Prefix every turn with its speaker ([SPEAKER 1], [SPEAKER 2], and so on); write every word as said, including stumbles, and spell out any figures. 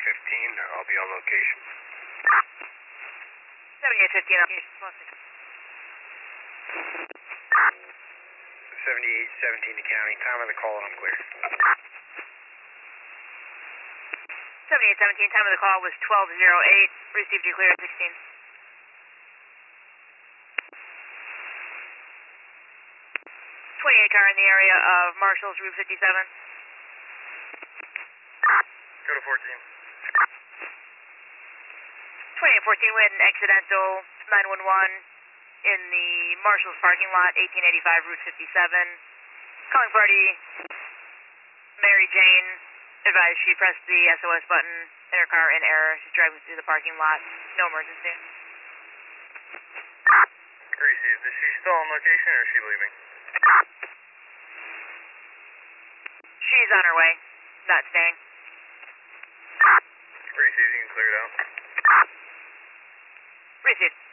[SPEAKER 1] fifteen, I'll be on location.
[SPEAKER 2] seventy-eight fifteen, location.
[SPEAKER 1] seventy-eight seventeen to county, time of the call and I'm clear.
[SPEAKER 2] seventy-eight seventeen, time of the call was twelve oh eight, received you clear at sixteen. twenty-eight car in the area of Marshall's Route fifty-seven.
[SPEAKER 1] Go to fourteen.
[SPEAKER 2] twenty-eight fourteen, we had an accidental nine one one in the Marshall's parking lot, eighteen eighty-five Route fifty-seven. Calling party, Mary Jane, advised she pressed the S O S button in her car in error. She's driving through the parking lot, no emergency.
[SPEAKER 1] Received. Is she still on location or is she leaving?
[SPEAKER 2] She's on her way, not staying.
[SPEAKER 1] Received, you can clear it out.
[SPEAKER 2] Received.